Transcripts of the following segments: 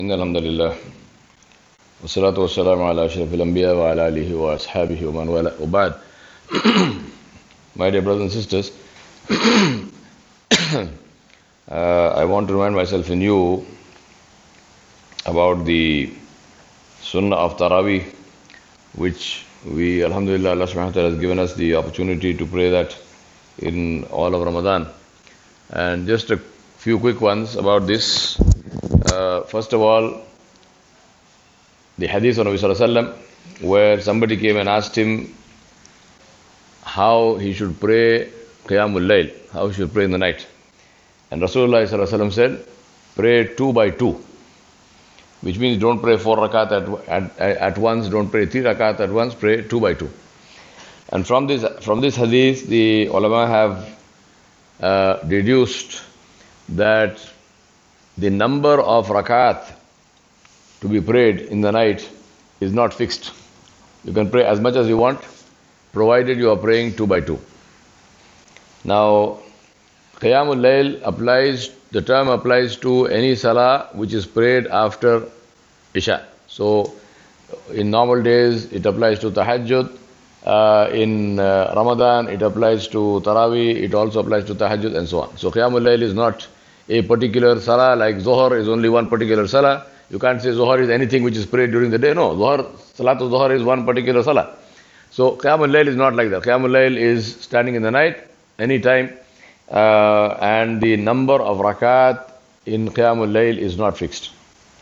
إن الحمد لله والصلاة والسلام على أشرف الأنبياء وعلى آله وأصحابه ومن والاه وبعد. My dear brothers and sisters, I want to remind myself and you about the Sunnah of Taraweeh, which we, Alhamdulillah, Allah subhanahu wa ta'ala has given us the opportunity to pray that in all of Ramadan. And just a few quick ones about this. First of all, the hadith of Nabi Sallallahu Alaihi Wasallam, where somebody came and asked him how he should pray Qiyamul Layl, how he should pray in the night. And Rasulullah Sallallahu Alaihi Wasallam said, pray 2 by 2, which means don't pray 4 rakat at once, don't pray 3 rakat at once, pray 2 by 2. And from this hadith, the ulama have deduced that the number of rakat to be prayed in the night is not fixed. You can pray as much as you want, provided you are praying 2 by 2. Now, Qiyamul Layl the term applies to any salah which is prayed after Isha. So, in normal days, it applies to Tahajjud. In Ramadan, it applies to Taraweeh, it also applies to Tahajjud and so on. So, Qiyamul Layl is not a particular salah, like Zohar is only one particular salah. You can't say Zohar is anything which is prayed during the day. No, Salatul Zohar is one particular salah. So Qiyamul Layl is not like that. Qiyamul Layl is standing in the night, any time, and the number of rakat in Qiyamul Layl is not fixed.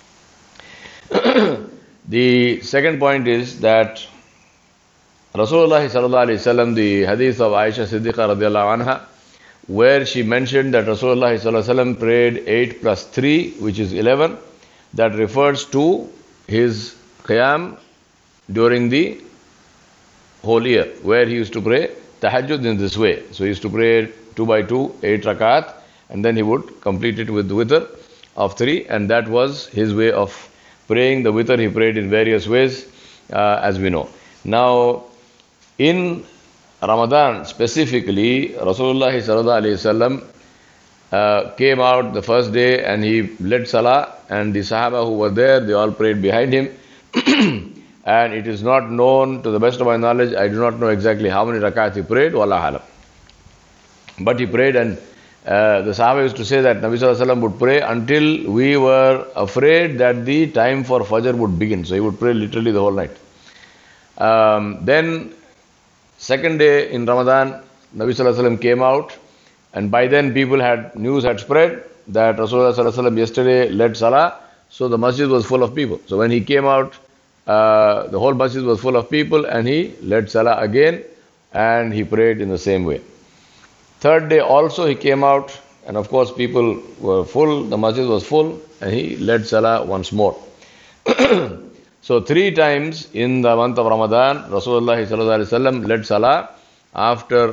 The second point is that Rasulullah sallallahu alaihi wasallam, the hadith of Aisha Siddiqa radiallahu anha, where she mentioned that Rasulullah sallallahu alaihi wasallam prayed 8 plus 3, which is 11, that refers to his qiyam during the whole year, where he used to pray tahajjud in this way. So he used to pray 2 by 2, 8 rakat, and then he would complete it with the witr of 3, and that was his way of praying. The witr he prayed in various ways, as we know. Now, in Ramadan specifically, Rasulullah sallallahu alaihi wasallam came out the first day and he led salah, and the Sahaba who were there, they all prayed behind him. And it is not known, to the best of my knowledge, I do not know exactly how many rakat he prayed, wallahu alam. But he prayed, and the Sahaba used to say that Nabi sallallahu alaihi wasallam would pray until we were afraid that the time for Fajr would begin. So he would pray literally the whole night. Then, second day in Ramadan, Nabi sallallahu alaihi wasallam came out, and by then news had spread that Rasulullah sallallahu alaihi wasallam yesterday led salah, so the masjid was full of people. So when he came out, the whole masjid was full of people, and he led salah again, and he prayed in the same way. Third day also he came out, and of course people were full, the masjid was full, and he led salah once more. So 3 times in the month of Ramadan, Rasulullah sallallahu alaihi wasallam led salah after,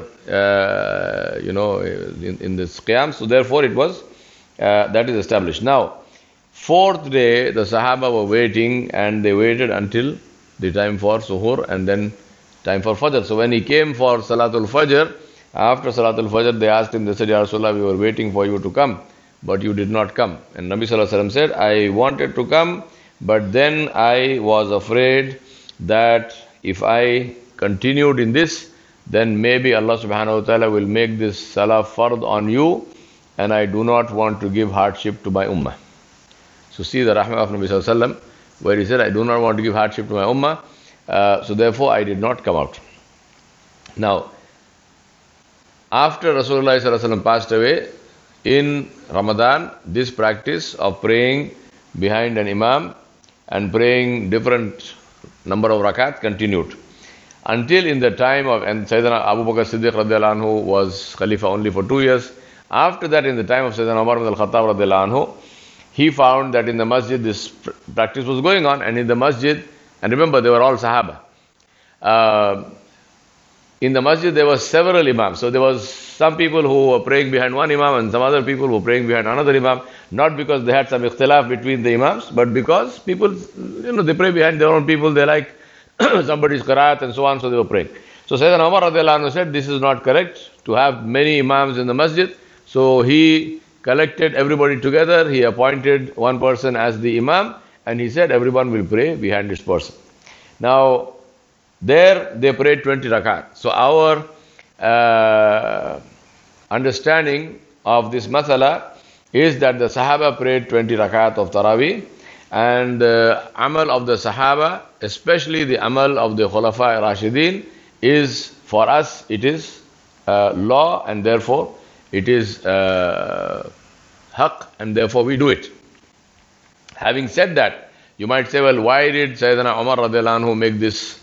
in this qiyam. So therefore it was, that is established. Now, 4th day, the Sahaba were waiting, and they waited until the time for Suhoor and then time for Fajr. So when he came for Salatul Fajr, after Salatul Fajr, they asked him, they said, Ya Rasulullah, we were waiting for you to come, but you did not come. And Nabi Sallallahu Alaihi Wasallam said, I wanted to come, but then I was afraid that if I continued in this, then maybe Allah subhanahu wa ta'ala will make this salah fard on you, and I do not want to give hardship to my ummah. So see the rahmah of Nabi Sallallahu Alaihi Wasallam, where he said, I do not want to give hardship to my ummah, so therefore I did not come out. Now, after Rasulullah Sallallahu Alaihi Wasallam passed away, in Ramadan, this practice of praying behind an imam and praying different number of rakat continued. Until in the time of, and Sayyidina Abu Bakr Siddiq radiallahu anhu was Khalifa only for 2 years. After that, in the time of Sayyidina Umar ibn al-Khattab radiallahu anhu, he found that in the masjid this practice was going on, and in the masjid, and remember they were all Sahaba. In the masjid there were several imams. So there was some people who were praying behind one imam and some other people who were praying behind another imam, not because they had some ikhtilaf between the imams, but because people, they pray behind their own people, they like somebody's qiraat and so on, so they were praying. So Sayyidina Umar radiallahu anhu said, this is not correct to have many imams in the masjid. So he collected everybody together. He appointed one person as the Imam, and he said everyone will pray behind this person. Now, there they prayed 20 rakat. So our understanding of this masala is that the Sahaba prayed 20 rakat of Taraweeh, and the amal of the Sahaba, especially the amal of the Khulafa Rashidin, is for us, it is law, and therefore it is haqq, and therefore we do it. Having said that, you might say, well, why did Sayyidina Umar radiallahu anhu make this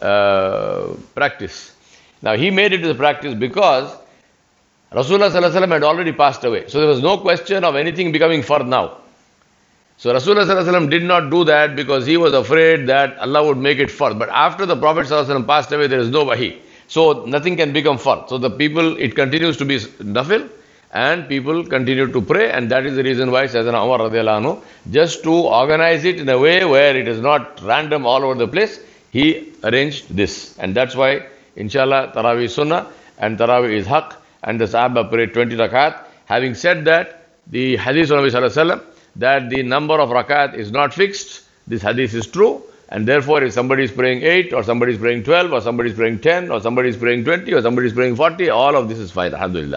practice? Now, he made it as a practice because Rasulullah sallallahu alaihi wasallam had already passed away. So there was no question of anything becoming fard now. So Rasulullah sallallahu alaihi wasallam did not do that because he was afraid that Allah would make it fard. But after the Prophet sallallahu alaihi wasallam passed away, there is no wahi. So nothing can become fard. So the people, it continues to be nafil, and people continue to pray, and that is the reason why Sayyidina Umar radiallahu anhu, just to organize it in a way where it is not random all over the place, he arranged this. And that's why, inshallah, Taraweeh is sunnah and Taraweeh is haqq, and the Sahaba prayed 20 rakat. Having said that, the hadith of Nabi sallallahu alaihi wasallam, that the number of rakat is not fixed, this hadith is true, and therefore if somebody is praying 8, or somebody is praying 12, or somebody is praying 10, or somebody is praying 20, or somebody is praying 40, all of this is fine, alhamdulillah.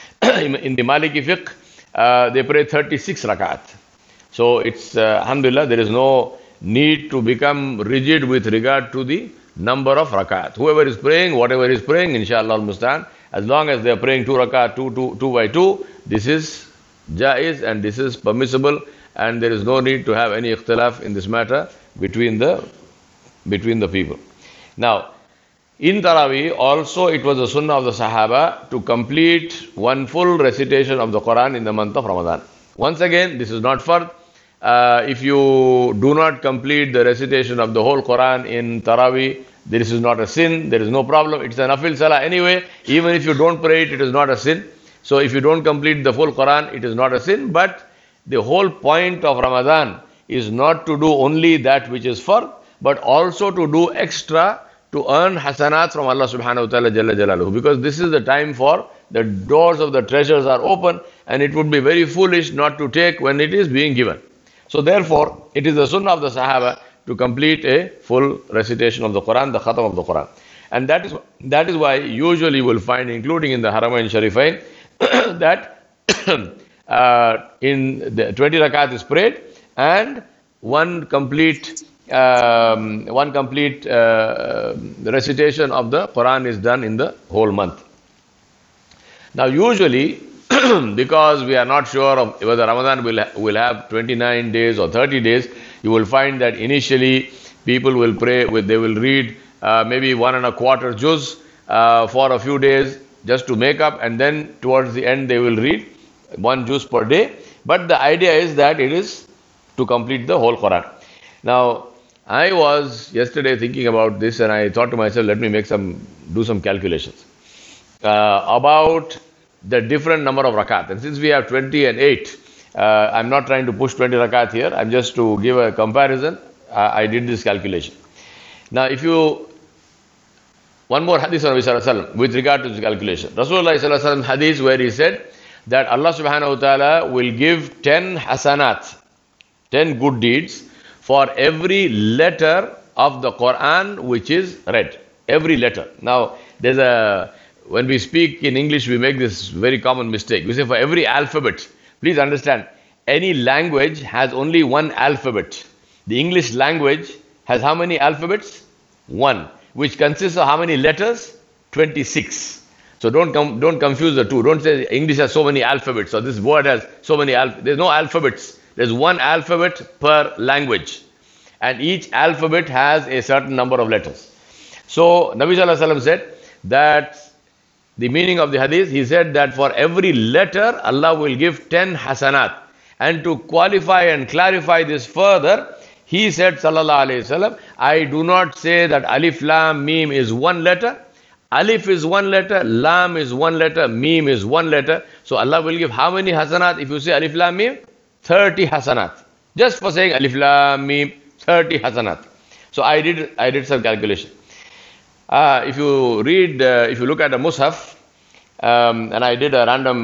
In the Maliki fiqh, they pray 36 rakat. So it's, alhamdulillah, there is no need to become rigid with regard to the number of rakat. Whoever is praying, whatever is praying, inshallah al-mustan, as long as they are praying 2 rakat, 2 by 2, this is jaiz and this is permissible, and there is no need to have any ikhtilaf in this matter between the people. Now, in Taraweeh, also it was a sunnah of the Sahaba to complete one full recitation of the Quran in the month of Ramadan. Once again, this is not fard. If you do not complete the recitation of the whole Quran in Taraweeh, this is not a sin, there is no problem. It's a nafil salah anyway. Even if you don't pray it, it is not a sin. So if you don't complete the full Quran, it is not a sin. But the whole point of Ramadan is not to do only that which is fard, but also to do extra to earn hasanat from Allah subhanahu wa ta'ala jalla jalaluhu. Because this is the time for the doors of the treasures are open, and it would be very foolish not to take when it is being given. So therefore, it is the sunnah of the Sahaba to complete a full recitation of the Quran, the khatam of the Quran. And that is why usually you will find, including in the Haramain Sharifain, that in the 20 rakat is prayed, and one complete recitation of the Quran is done in the whole month. Now usually, because we are not sure of whether Ramadan will have 29 days or 30 days, you will find that initially people will pray, they will read maybe 1 1/4 juz for a few days just to make up, and then towards the end they will read 1 juz per day. But the idea is that it is to complete the whole Quran. Now, I was yesterday thinking about this, and I thought to myself, let me do some calculations about the different number of rakat. And since we have 20 and 8, I'm not trying to push 20 rakat here. I'm just to give a comparison. I did this calculation. Now, one more hadith of Nabi sallallahu alaihi wasallam with regard to this calculation. Rasulullah sallallahu alaihi wasallam hadith where he said that Allah subhanahu wa ta'ala will give 10 hasanat, 10 good deeds for every letter of the Quran which is read. Every letter. Now, when we speak in English, we make this very common mistake. We say for every alphabet. Please understand, any language has only one alphabet. The English language has how many alphabets? 1. Which consists of how many letters? 26. So don't confuse the two. Don't say English has so many alphabets, or this word has so many alphabets. There's no alphabets. There's one alphabet per language. And each alphabet has a certain number of letters. So Nabi sallallahu alaihi wasallam said that the meaning of the hadith, he said that for every letter, Allah will give 10 hasanat. And to qualify and clarify this further, he said, sallallahu alayhi wasallam, I do not say that alif, lam, mim is one letter. Alif is one letter, lam is one letter, mim is one letter. So Allah will give how many hasanat if you say alif, lam, mim? 30 hasanat. Just for saying alif, lam, mim, 30 hasanat. So I did some calculation. If you look at a mushaf, and I did a random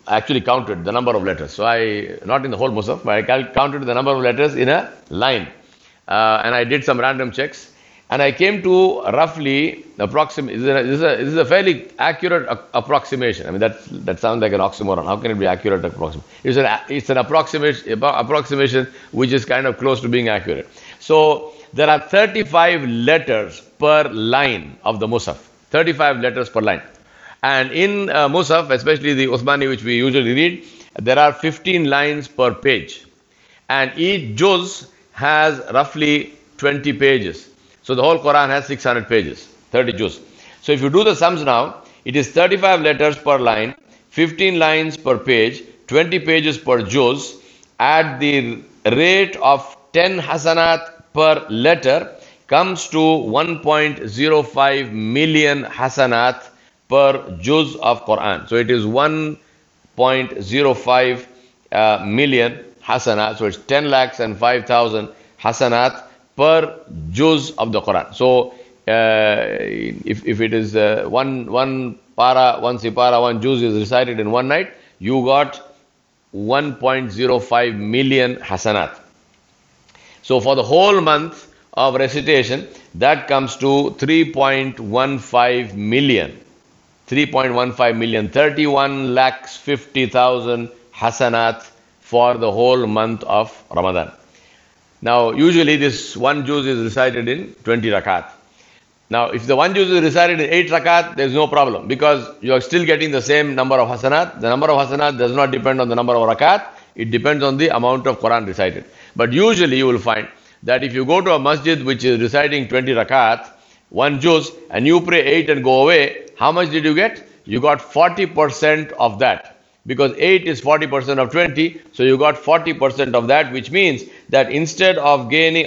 actually counted the number of letters. So not in the whole Musaf, but I counted the number of letters in a line. And I did some random checks. And I came to roughly approximate. This is a fairly accurate approximation. I mean, that sounds like an oxymoron. How can it be accurate approximation? It's an approximation which is kind of close to being accurate. So there are 35 letters per line of the Musaf. 35 letters per line. And in Musaf, especially the Uthmani, which we usually read, there are 15 lines per page. And each juz has roughly 20 pages. So the whole Quran has 600 pages, 30 juz. So if you do the sums now, it is 35 letters per line, 15 lines per page, 20 pages per juz. At the rate of 10 hasanat per letter comes to 1.05 million hasanat per juz of Quran. So it is 1.05 million hasanat. So it's 10 lakhs and 5,000 hasanat per juz of the Quran. So if it is one para, one sipara, one juz is recited in one night, you got 1.05 million hasanat. So for the whole month of recitation, that comes to 3.15 million. 3.15 million, 31 lakhs 50,000 hasanat for the whole month of Ramadan. Now, usually this one juz is recited in 20 rakat. Now, if the one juz is recited in 8 rakat, there is no problem because you are still getting the same number of hasanat. The number of hasanat does not depend on the number of rakat. It depends on the amount of Quran recited. But usually you will find that if you go to a masjid which is reciting 20 rakat, one juz, and you pray 8 and go away, how much did you get? You got 40% of that. Because 8 is 40% of 20, so you got 40% of that, which means that instead of earning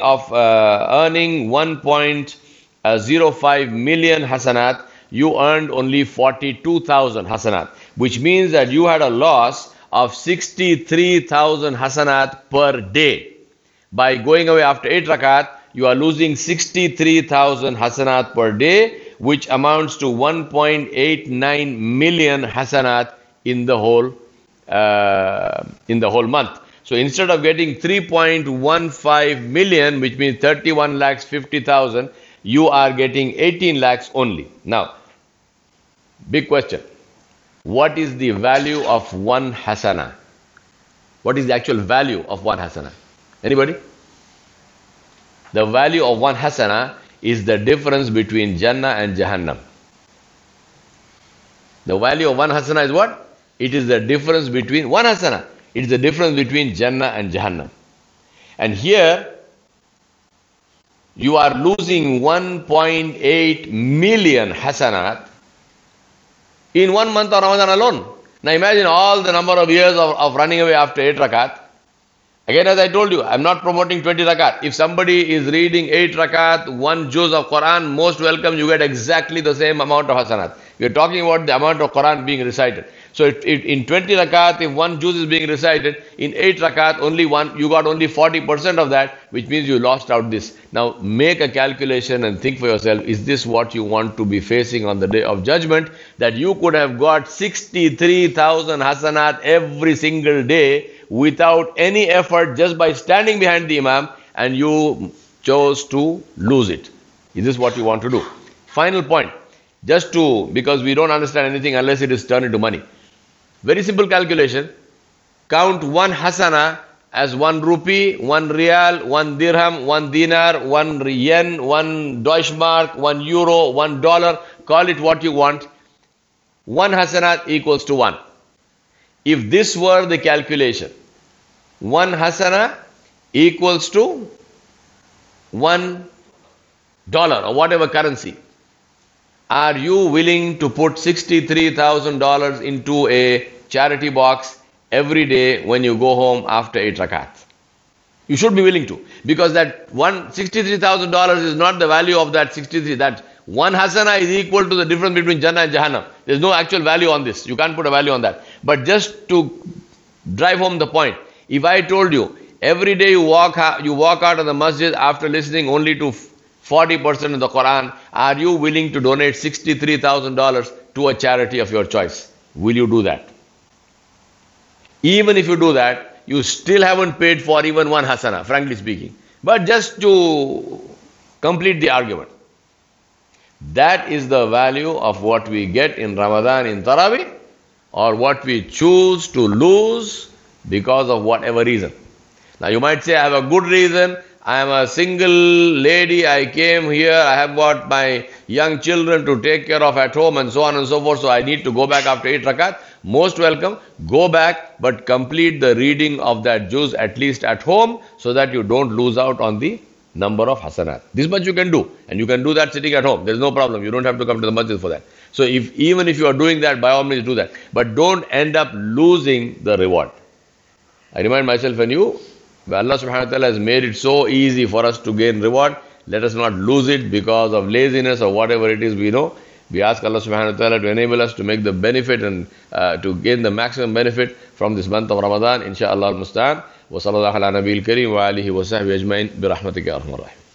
1.05 million hasanat, you earned only 42,000 hasanat, which means that you had a loss of 63,000 hasanat per day. By going away after 8 rakat, you are losing 63,000 hasanat per day, which amounts to 1.89 million hasanat in the whole month. So instead of getting 3.15 million, which means 31 lakhs 50,000, you are getting 18 lakhs only. Now, big question. What is the value of one hasana? What is the actual value of one hasana? Anybody? The value of one hasana is the difference between Jannah and Jahannam. The value of one hasana is what? It is the difference between one hasana. It is the difference between Jannah and Jahannam. And here, you are losing 1.8 million hasanat in 1 month of Ramadan alone. Now imagine all the number of years of running away after 8 rakat. Again, as I told you, I am not promoting 20 rakat. If somebody is reading 8 rakat, 1 juz of Quran, most welcome, you get exactly the same amount of hasanat. We are talking about the amount of Quran being recited. So in 20 rakat, if 1 juz is being recited, in 8 rakat, you got only 40% of that, which means you lost out this. Now make a calculation and think for yourself, is this what you want to be facing on the day of judgment? That you could have got 63,000 hasanat every single day without any effort, just by standing behind the Imam, and you chose to lose it. Is this what you want to do? Final point. Because we don't understand anything unless it is turned into money. Very simple calculation. Count one hasana as 1 rupee, 1 rial, 1 dirham, 1 dinar, 1 yen, 1 Deutschmark, 1 euro, 1 dollar. Call it what you want. 1 hasanat equals to 1. If this were the calculation, 1 hasana equals to $1 or whatever currency. Are you willing to put $63,000 into a charity box every day when you go home after 8 rakat? You should be willing to, because that $63,000 is not the value of that 63. That 1 hasana is equal to the difference between Jannah and Jahannam. There is no actual value on this. You can't put a value on that. But just to drive home the point, if I told you every day you walk out of the masjid after listening only to 40% of the Quran, are you willing to donate $63,000 to a charity of your choice? Will you do that? Even if you do that, you still haven't paid for even one hasana, frankly speaking. But just to complete the argument. That is the value of what we get in Ramadan in Taraweeh, or what we choose to lose because of whatever reason. Now you might say, I have a good reason. I am a single lady. I came here. I have got my young children to take care of at home and so on and so forth. So I need to go back after 8 rakat. Most welcome. Go back, but complete the reading of that juz at least at home, so that you don't lose out on the number of hasanat. This much you can do. And you can do that sitting at home. There is no problem. You don't have to come to the masjid for that. So even if you are doing that, by all means do that. But don't end up losing the reward. I remind myself and you, Allah subhanahu wa ta'ala has made it so easy for us to gain reward. Let us not lose it because of laziness or whatever it is we know. We ask Allah subhanahu wa ta'ala to enable us to make the benefit and to gain the maximum benefit from this month of Ramadan. Insha'Allah al-Musta'an. Wa sallallahu ala nabiyil kareem wa alihi wa sahbihi ajma'in bi rahmatika ya arhamar rahim.